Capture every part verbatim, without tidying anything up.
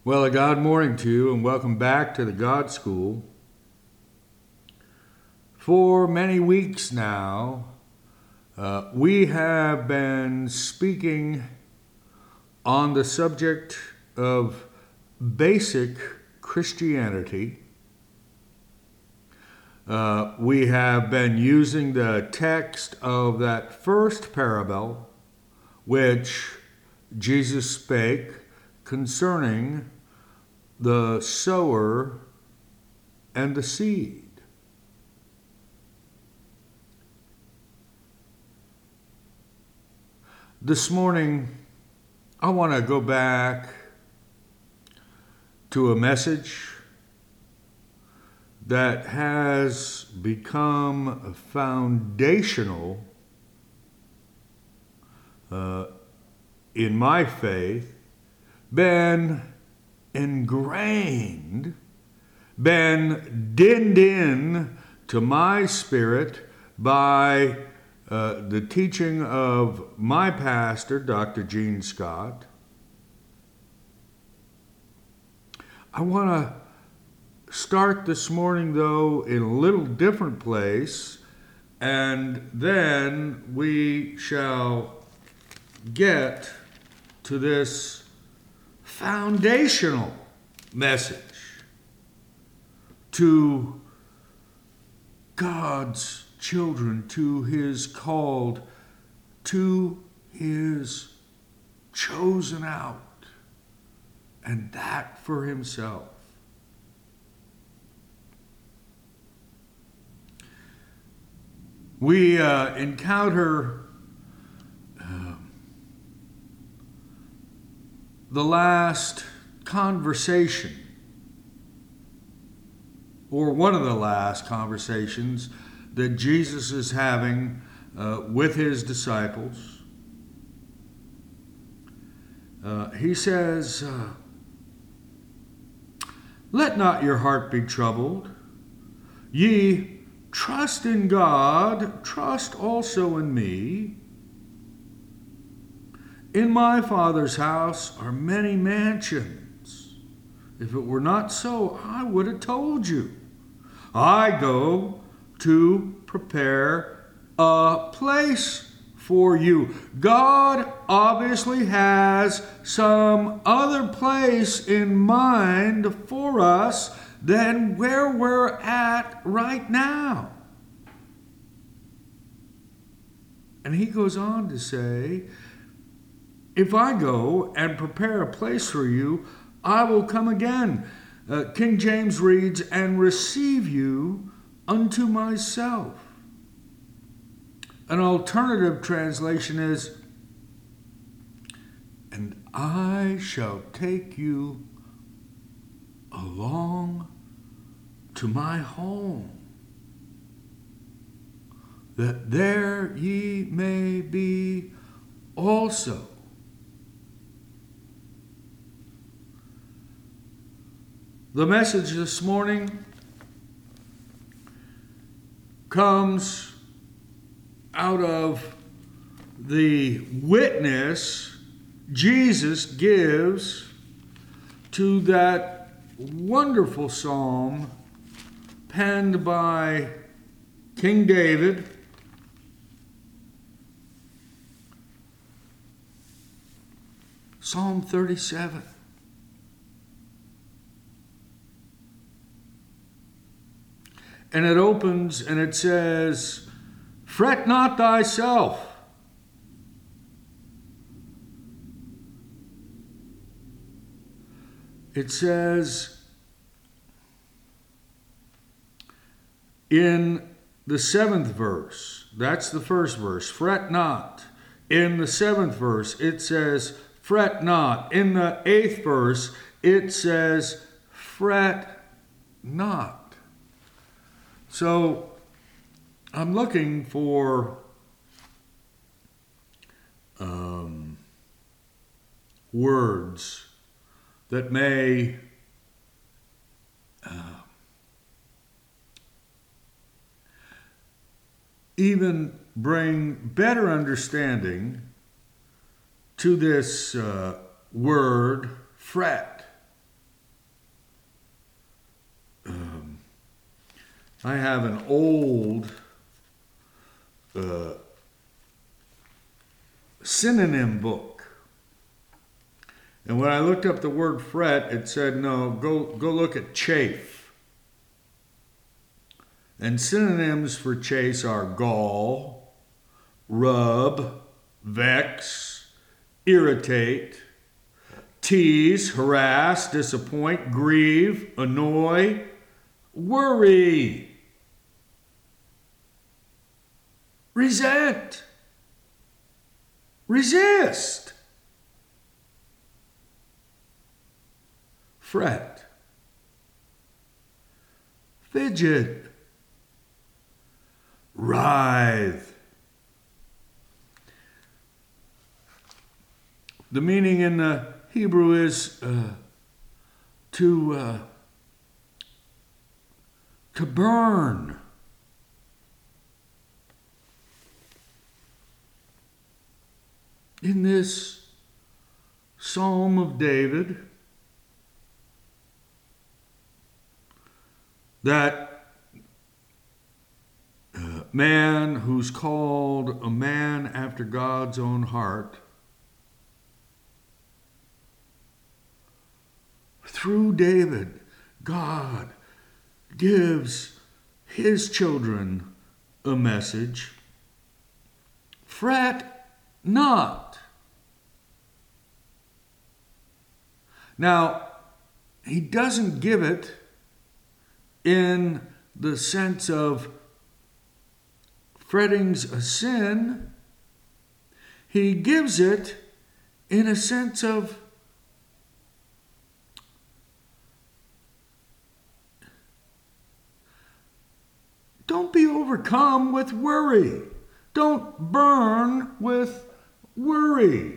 Well, a God morning to you, and welcome back to the God School. For many weeks now, uh, we have been speaking on the subject of basic Christianity. Uh, we have been using the text of that first parable which Jesus spake concerning the sower and the seed. This morning, I want to go back to a message that has become foundational uh, in my faith, been ingrained, been dinned in to my spirit by uh, the teaching of my pastor, Doctor Gene Scott. I want to start this morning, though, in a little different place, and then we shall get to this foundational message to God's children, to his called, to his chosen out, and that for himself. We uh, encounter uh, the last conversation, or one of the last conversations that Jesus is having uh, with his disciples. Uh, he says, uh, "Let not your heart be troubled. Ye trust in God, trust also in me. In my Father's house are many mansions. If it were not so, I would have told you. I go to prepare a place for you." God obviously has some other place in mind for us than where we're at right now. And he goes on to say, "If I go and prepare a place for you, I will come again." Uh, King James reads, "and receive you unto myself." An alternative translation is, "and I shall take you along to my home, that there ye may be also." The message this morning comes out of the witness Jesus gives to that wonderful psalm penned by King David, Psalm thirty-seven. And it opens and it says, "Fret not thyself." It says in the seventh verse, that's the first verse, "Fret not." In the seventh verse, it says, "Fret not." In the eighth verse, it says, "Fret not." So I'm looking for um, words that may uh, even bring better understanding to this uh, word, fret. I have an old uh, synonym book. And when I looked up the word fret, it said, no, go, go look at chafe. And synonyms for chase are gall, rub, vex, irritate, tease, harass, disappoint, grieve, annoy, worry, resent, resist, fret, fidget, writhe. The meaning in the Hebrew is uh, to uh, to burn. In this Psalm of David, that uh, man who's called a man after God's own heart, through David, God gives his children a message. Fret not. Now, he doesn't give it in the sense of fretting's a sin. He gives it in a sense of don't be overcome with worry. Don't burn with worry.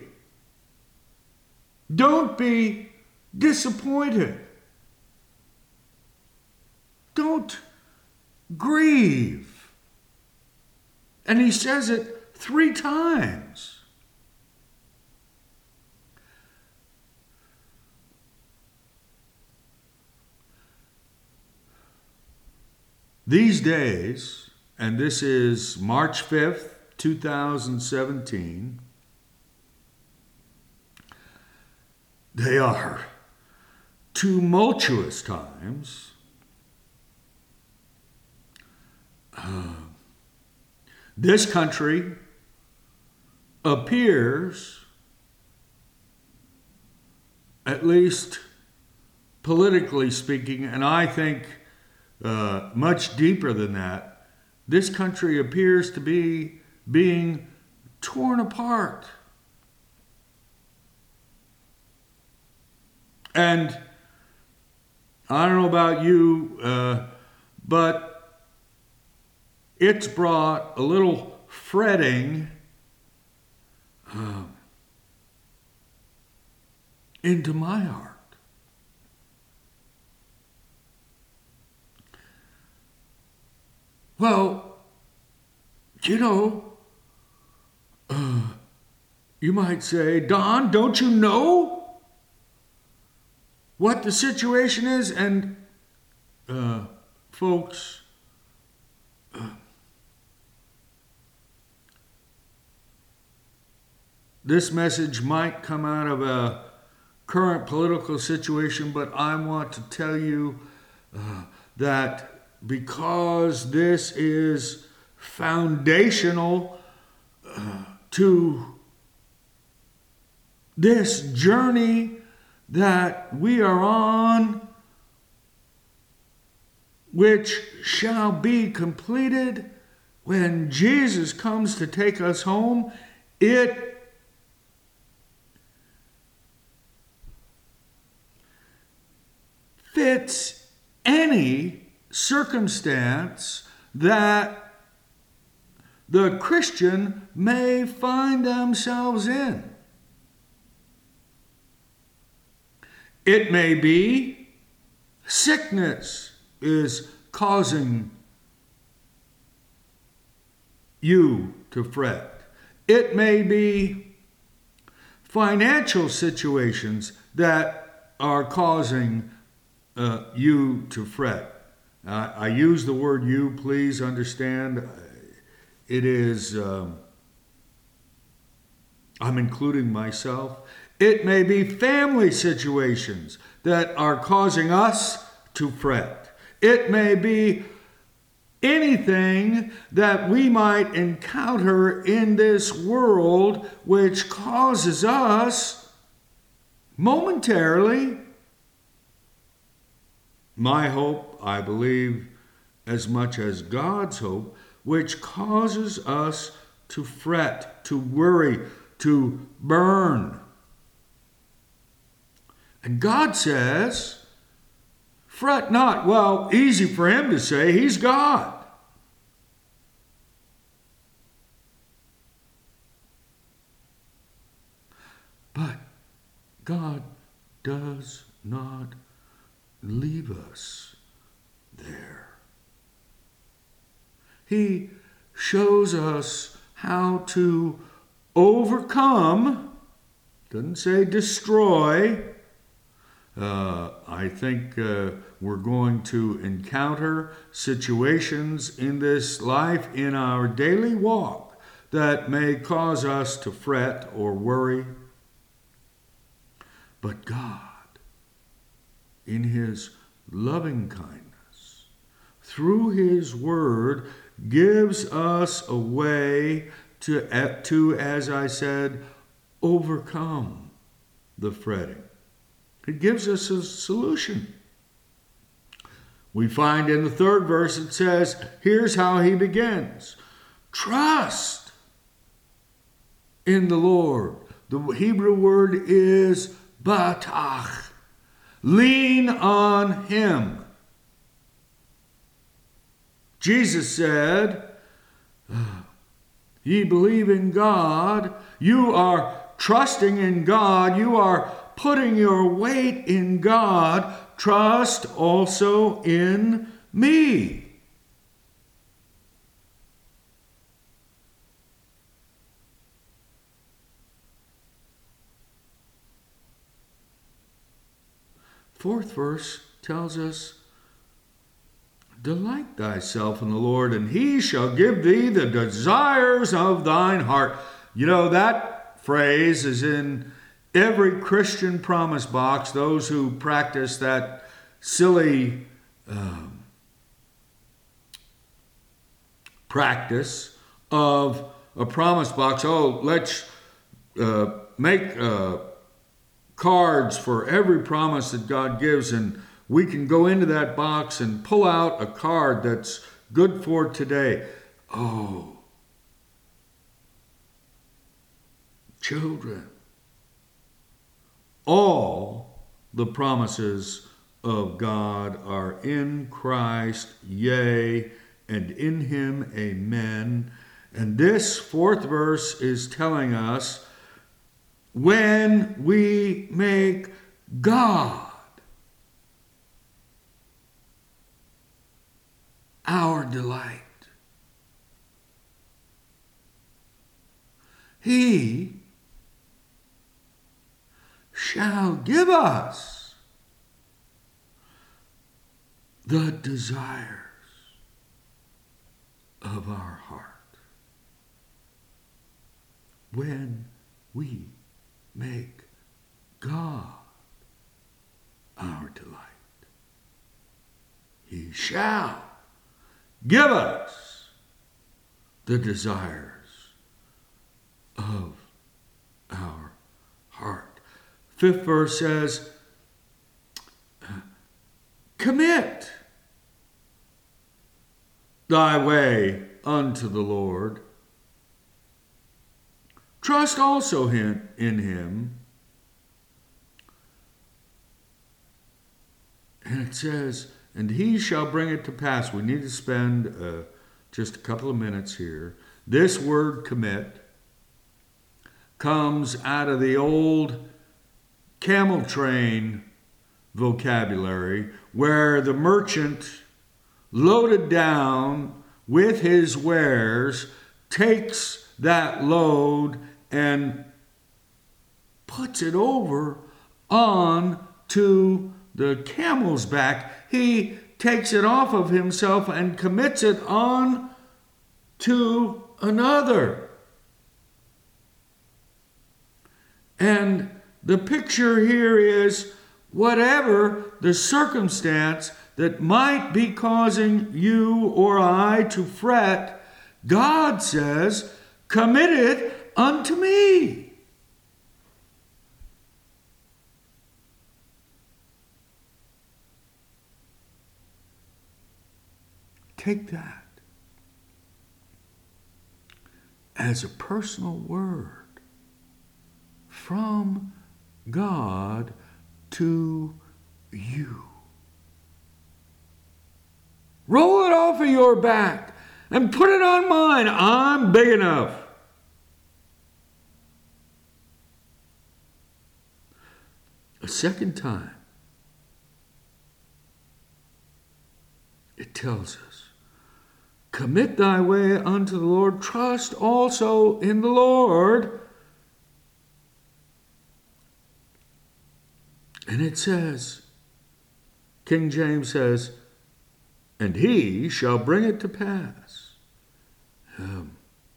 Don't be disappointed. Don't grieve. And he says it three times. These days, and this is March fifth, two thousand seventeen, they are tumultuous times. Uh, this country appears, at least politically speaking, and I think uh, much deeper than that, this country appears to be being torn apart. And I don't know about you, uh, but it's brought a little fretting uh, into my heart. Well, you know, uh, you might say, Don, don't you know what the situation is? And uh, folks, uh, this message might come out of a current political situation, but I want to tell you uh, that because this is foundational uh, to this journey that we are on, which shall be completed when Jesus comes to take us home, it fits any circumstance that the Christian may find themselves in. It may be sickness is causing you to fret. It may be financial situations that are causing uh, you to fret. Uh, I use the word you, please understand. It is, um, I'm including myself. It may be family situations that are causing us to fret. It may be anything that we might encounter in this world which causes us momentarily. My hope, I believe, as much as God's hope, which causes us to fret, to worry, to burn. And God says, fret not. Well, easy for him to say, he's God. But God does not leave us there. He shows us how to overcome, doesn't say destroy. Uh, I think uh, we're going to encounter situations in this life, in our daily walk, that may cause us to fret or worry. But God, in his loving kindness, through his word, gives us a way to, to, as I said, overcome the fretting. It gives us a solution. We find in the third verse it says, here's how he begins. Trust in the Lord. The Hebrew word is batach. Lean on him. Jesus said, ye believe in God, you are trusting in God, you are putting your weight in God, trust also in me. Fourth verse tells us, delight thyself in the Lord, and he shall give thee the desires of thine heart. You know, that phrase is in every Christian promise box. Those who practice that silly um, practice of a promise box. Oh, let's uh, make uh, cards for every promise that God gives, and we can go into that box and pull out a card that's good for today. Oh, children, all the promises of God are in Christ, yea, and in him, amen. And this fourth verse is telling us, when we make God our delight, he shall give us the desires of our heart. When we make God our delight, he shall give us the desires of our heart. Fifth verse says, commit thy way unto the Lord. Trust also in him. And it says, and he shall bring it to pass. We need to spend uh, just a couple of minutes here. This word commit comes out of the old camel train vocabulary, where the merchant, loaded down with his wares, takes that load and puts it over on to the camel's back. He takes it off of himself and commits it on to another. And the picture here is whatever the circumstance that might be causing you or I to fret, God says, commit it unto me. Take that as a personal word from God to you. Roll it off of your back and put it on mine. I'm big enough. A second time, it tells us, commit thy way unto the Lord, trust also in the Lord. And it says, King James says, and he shall bring it to pass. Um,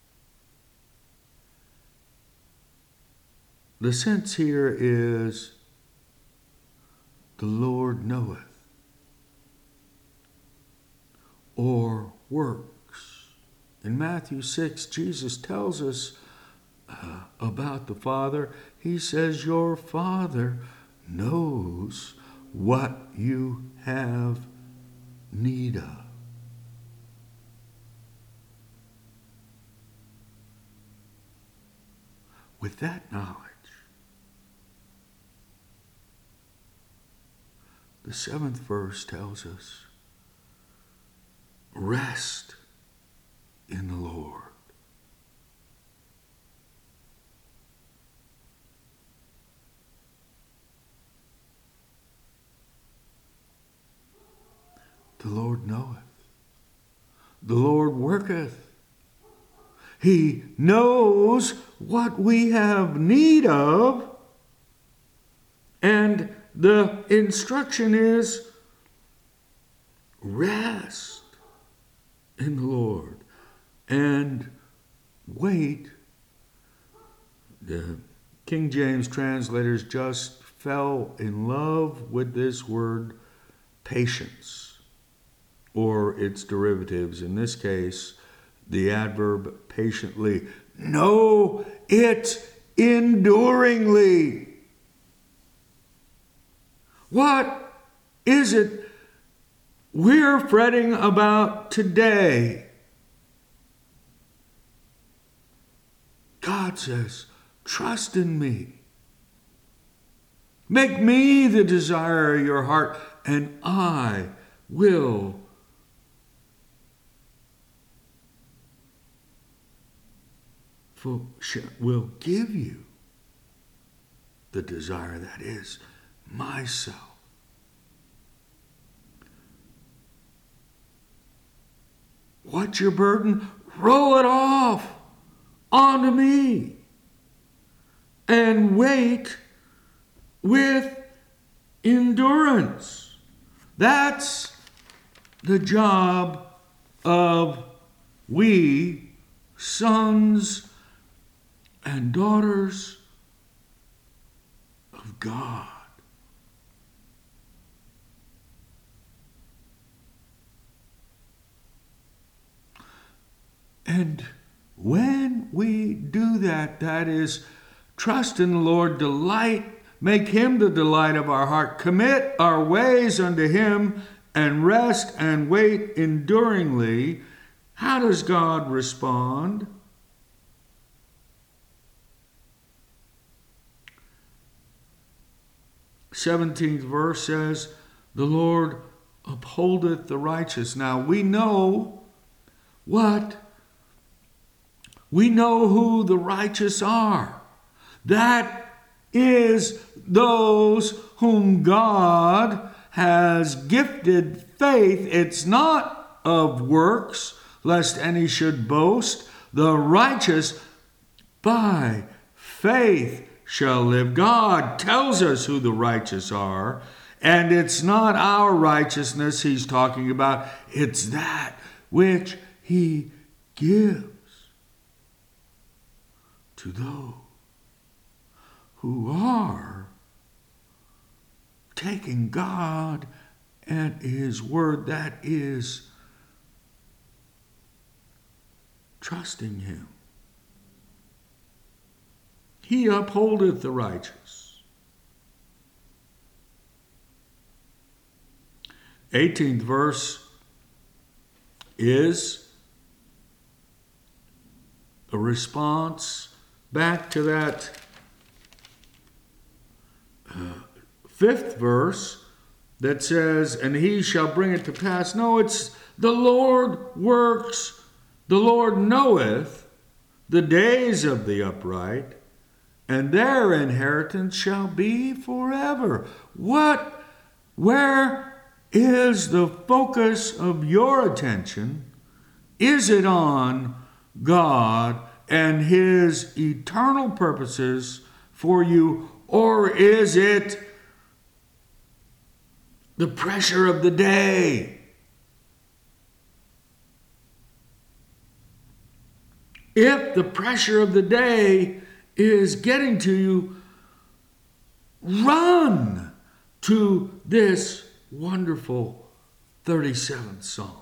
the sense here is, the Lord knoweth, or works. In Matthew six, Jesus tells us uh, about the Father. He says, your Father knows what you have need of. With that knowledge, the seventh verse tells us, rest in the Lord. The Lord knoweth. The Lord worketh. He knows what we have need of. And the instruction is, rest in the Lord and wait. The King James translators just fell in love with this word patience, or its derivatives. In this case, the adverb patiently. Know it enduringly. What is it we're fretting about today? God says, trust in me. Make me the desire of your heart, and I will for, will give you the desire that is myself. What's your burden? Roll it off onto me and wait with endurance. That's the job of we sons and daughters of God. And when we do that, that is, trust in the Lord, delight, make him the delight of our heart, commit our ways unto him, and rest and wait enduringly, how does God respond? seventeenth verse says, the Lord upholdeth the righteous. Now we know what? We know who the righteous are. That is those whom God has gifted faith. It's not of works, lest any should boast. The righteous by faith shall live. God tells us who the righteous are, And it's not our righteousness he's talking about, it's that which he gives to those who are taking God at his word, that is, trusting him. He upholdeth the righteous. eighteenth verse is a response back to that uh, fifth verse that says, and he shall bring it to pass. No, it's the Lord works, the Lord knoweth the days of the upright, and their inheritance shall be forever. What, where is the focus of your attention? Is it on God and his eternal purposes for you, or is it the pressure of the day? If the pressure of the day is getting to you, run to this wonderful thirty-seventh Psalm.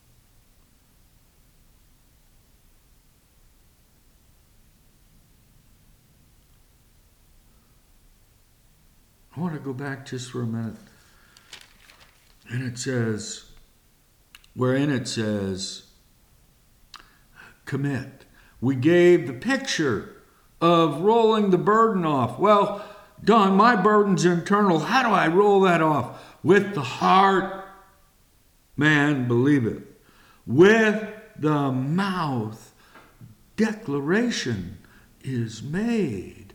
I want to go back just for a minute. And it says, wherein it says, commit. We gave the picture of rolling the burden off. Well, Don, my burden's internal. How do I roll that off? With the heart, man believeth. With the mouth, declaration is made.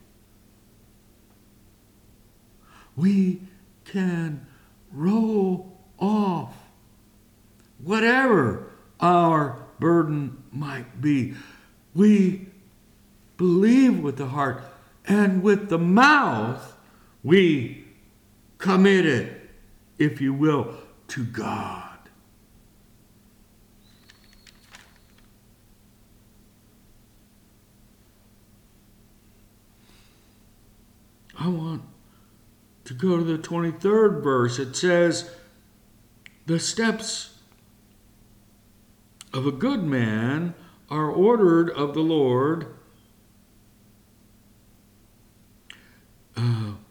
We can roll off whatever our burden might be. We believe with the heart, and with the mouth we commit it, if you will, to God. I want to go to the twenty-third verse. It says, the steps of a good man are ordered of the Lord. Uh,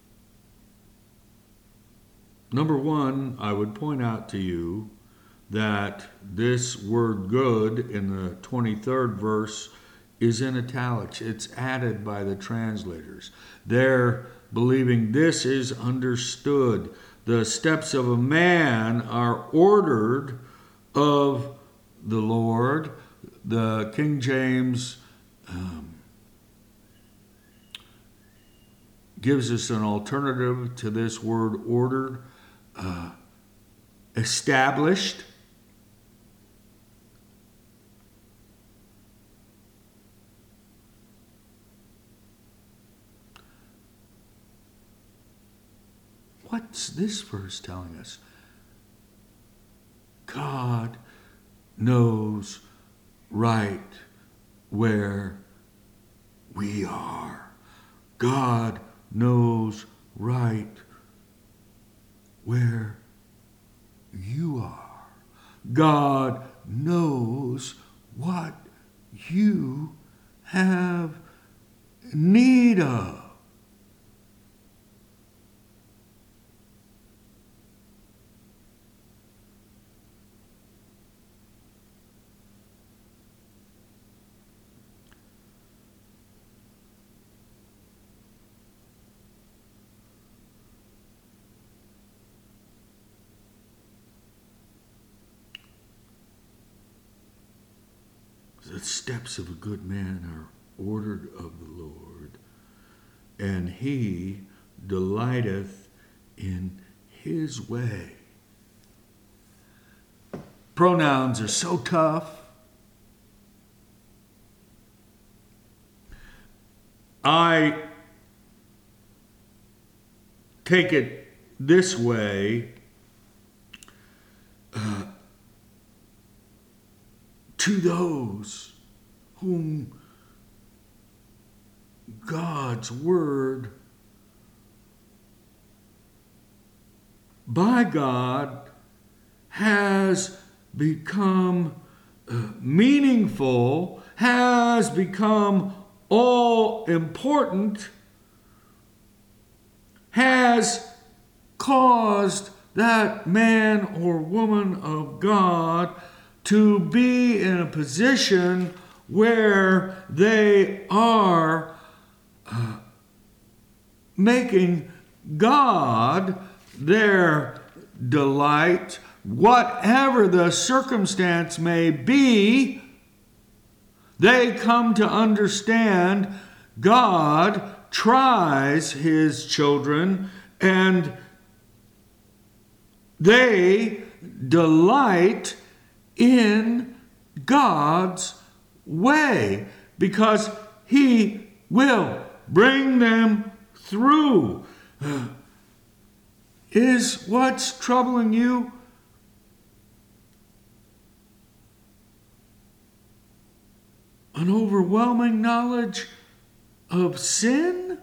number one, I would point out to you that this word good in the twenty-third verse is in italics. It's added by the translators. They're believing this is understood. The steps of a man are ordered of the Lord. The King James um, gives us an alternative to this word ordered, uh, established. What's this verse telling us? God knows right where we are. God knows right where you are. God knows what you have need of. The steps of a good man are ordered of the Lord, and he delighteth in his way. Pronouns are so tough. I take it this way uh, to those whom God's word by God has become uh, meaningful, has become all important, has caused that man or woman of God to be in a position where they are uh, making God their delight, whatever the circumstance may be. They come to understand God tries his children, and they delight in God's way because he will bring them through. Is what's troubling you an overwhelming knowledge of sin?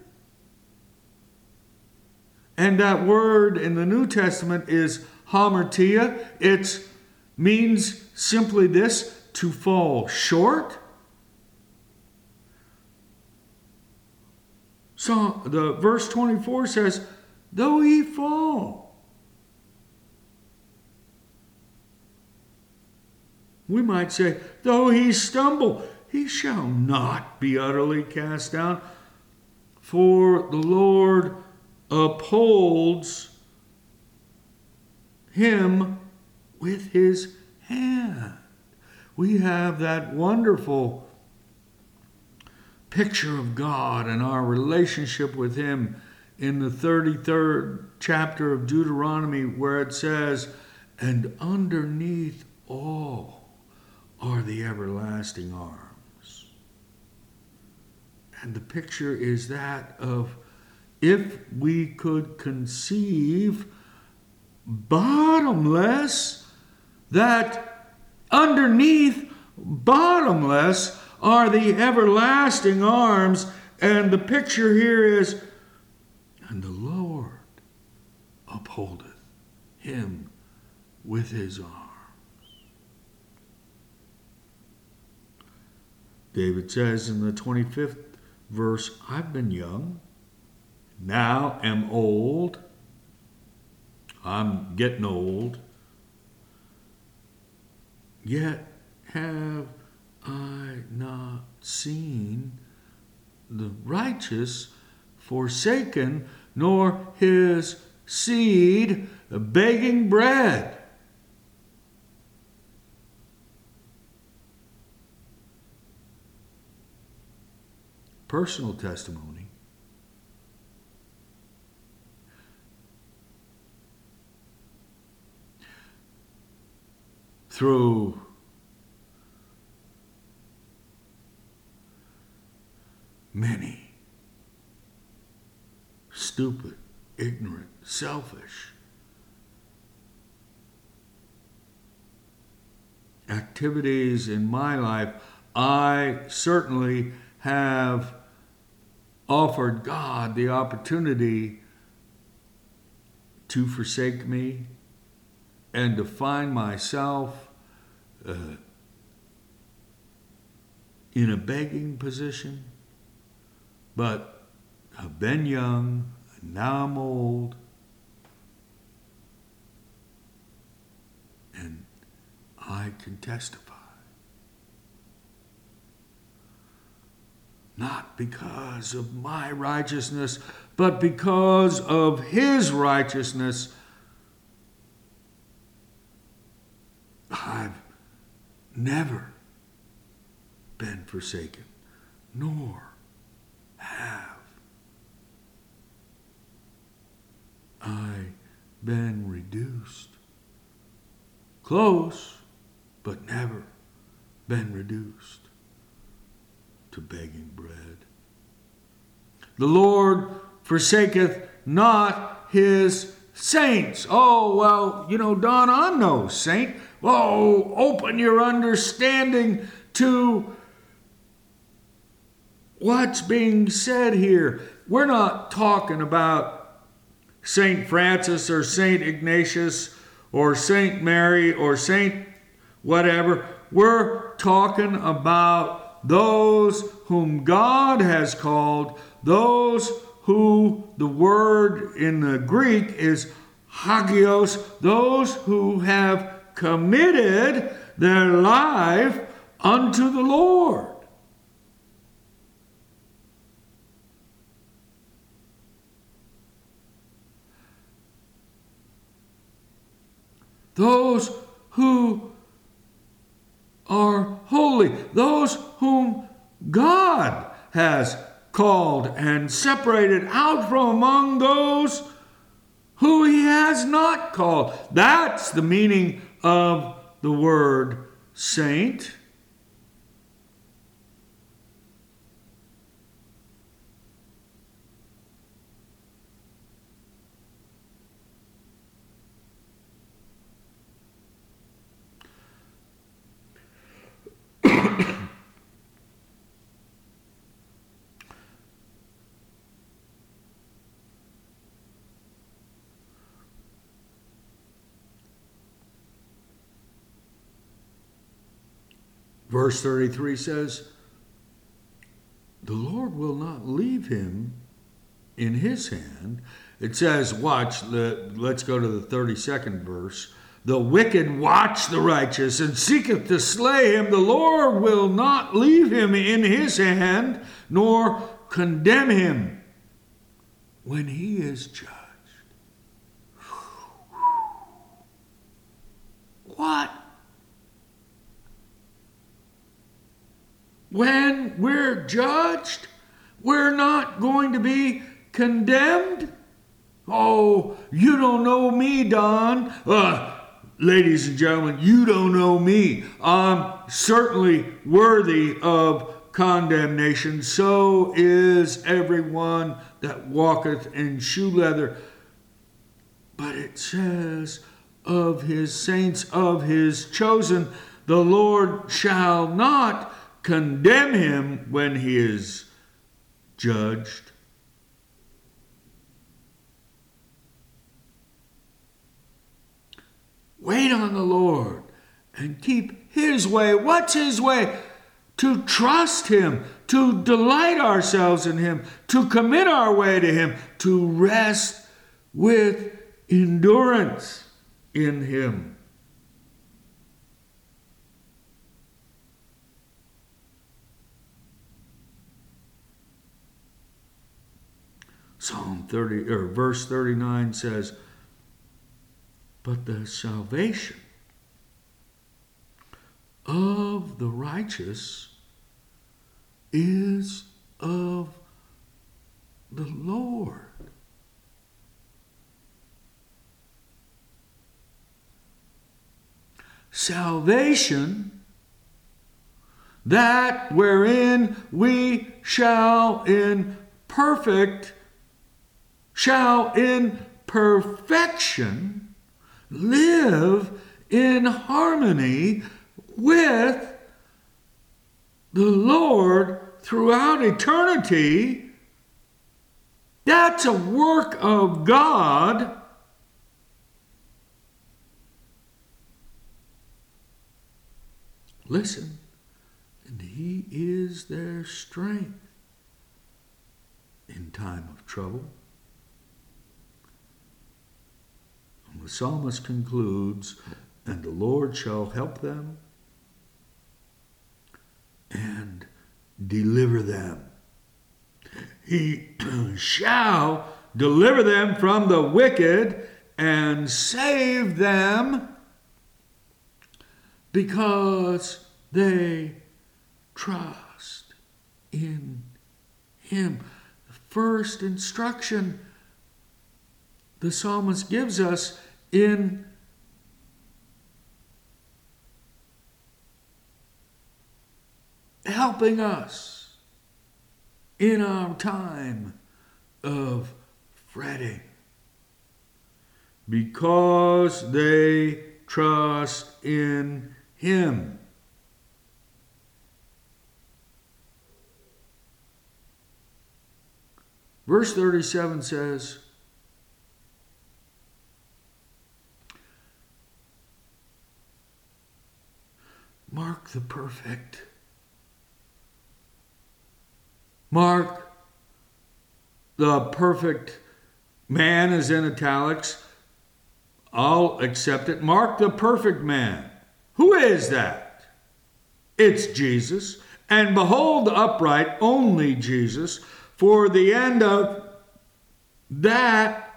And that word in the New Testament is hamartia. It means simply this: to fall short. So the verse twenty-four says, though he fall. We might say, though he stumble, he shall not be utterly cast down, for the Lord upholds him with his hand. We have that wonderful picture of God and our relationship with him in the thirty-third chapter of Deuteronomy, where it says, and underneath all are the everlasting arms. And the picture is that of, if we could conceive bottomless, that underneath bottomless are the everlasting arms. And the picture here is, and the Lord upholdeth him with his arms. David says in the twenty-fifth verse, I've been young, now am old. I'm getting old. Yet have I not seen the righteous forsaken, nor his seed begging bread. Personal testimony. Through many stupid, ignorant, selfish activities in my life, I certainly have offered God the opportunity to forsake me and to find myself uh, in a begging position. But I've been young, and now I'm old, and I can testify. Not because of my righteousness, but because of his righteousness, I've never been forsaken, nor have I been reduced. Close, but never been reduced to begging bread. The Lord forsaketh not his saints. Oh, well, you know, Don, I'm no saint. Oh, open your understanding to what's being said here. We're not talking about Saint Francis or Saint Ignatius or Saint Mary or Saint whatever. We're talking about those whom God has called, those who the word in the Greek is hagios, those who have committed their life unto the Lord. Those who are holy, those whom God has called and separated out from among those who he has not called. That's the meaning of the word saint. Verse thirty-three says, the Lord will not leave him in his hand. It says, watch, the, let's go to the thirty-second verse. The wicked watch the righteous and seeketh to slay him. The Lord will not leave him in his hand, nor condemn him when he is judged. What? When we're judged, we're not going to be condemned? Oh, you don't know me, Don. Uh, ladies and gentlemen, you don't know me. I'm certainly worthy of condemnation. So is everyone that walketh in shoe leather. But it says, of his saints, of his chosen, the Lord shall not condemn him when he is judged. Wait on the Lord and keep his way. What's his way? To trust him, to delight ourselves in him, to commit our way to him, to rest with endurance in him. Psalm thirty or verse thirty-nine says, but the salvation of the righteous is of the Lord. Salvation, that wherein we shall in perfect shall in perfection live in harmony with the Lord throughout eternity. That's a work of God. Listen, and he is their strength in time of trouble. The psalmist concludes, and the Lord shall help them and deliver them. He shall deliver them from the wicked and save them because they trust in him. The first instruction the psalmist gives us in helping us in our time of fretting because they trust in him. Verse thirty-seven says, mark the perfect. Mark the perfect. Man is in italics. I'll accept it. Mark the perfect man. Who is that? It's Jesus. And behold the upright, only Jesus. For the end of that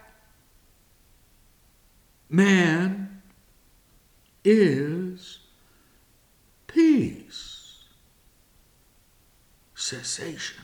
man is peace, cessation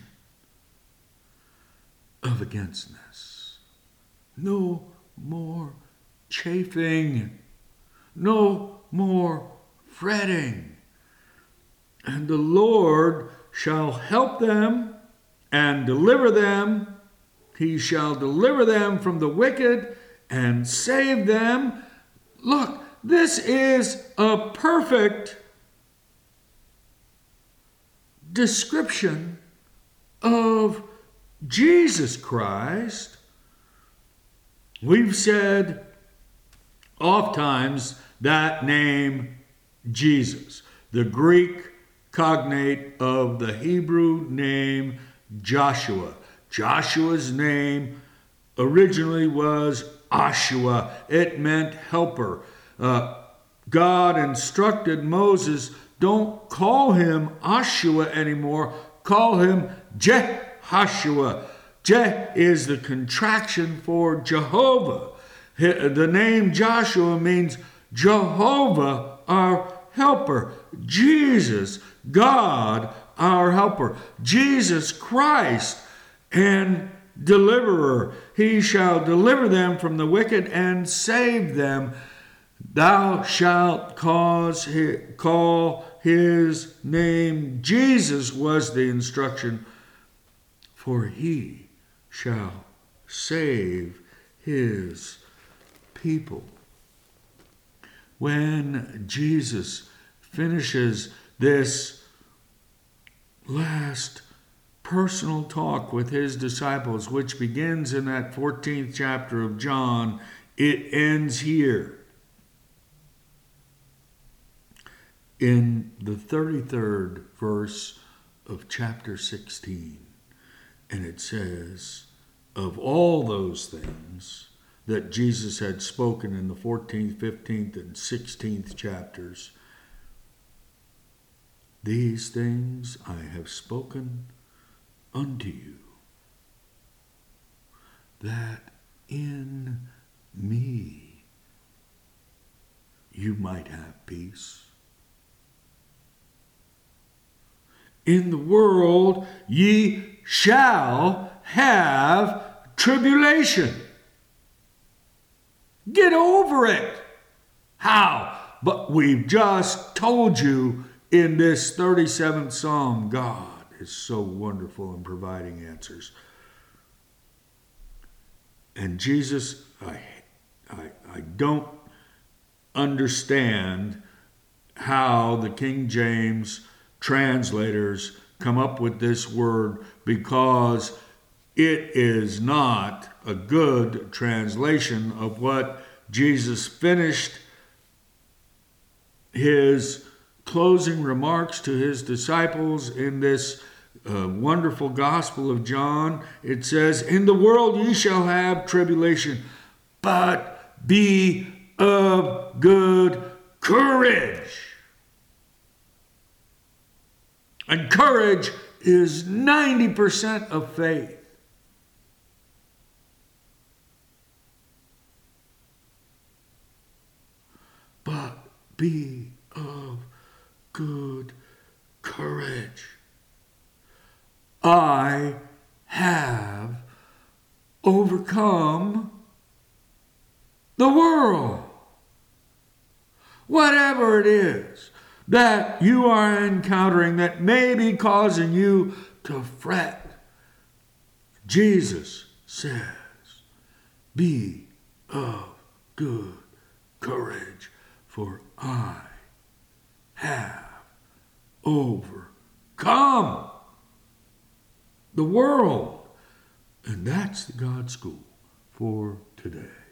of againstness. No more chafing, no more fretting. And the Lord shall help them and deliver them. He shall deliver them from the wicked and save them. Look, this is a perfect description of Jesus Christ. We've said oftentimes that name Jesus, the Greek cognate of the Hebrew name Joshua. Joshua's name originally was Ashua. It meant helper. Uh, God instructed Moses, don't call him Ashua anymore, call him Jehoshua. Je is the contraction for Jehovah. The name Joshua means Jehovah, our helper. Jesus, God, our helper. Jesus Christ, and deliverer. He shall deliver them from the wicked and save them. Thou shalt cause his, call his name Jesus was the instruction, for he shall save his people. When Jesus finishes this last personal talk with his disciples, which begins in that fourteenth chapter of John, it ends here in the thirty-third verse of chapter sixteen. And it says, of all those things that Jesus had spoken in the fourteenth, fifteenth, and sixteenth chapters, these things I have spoken unto you, that in me you might have peace. In the world ye shall have tribulation. Get over it. How? But we've just told you in this thirty-seventh Psalm, God is so wonderful in providing answers. And Jesus, I, I, I don't understand how the King James translators come up with this word, because it is not a good translation of what Jesus finished his closing remarks to his disciples in this uh, wonderful Gospel of John. It says, in the world ye shall have tribulation, but be of good courage. And courage is ninety percent of faith. But be of good courage. I have overcome the world. Whatever it is that you are encountering that may be causing you to fret, Jesus says, be of good courage, for I have overcome the world. And that's the God School for today.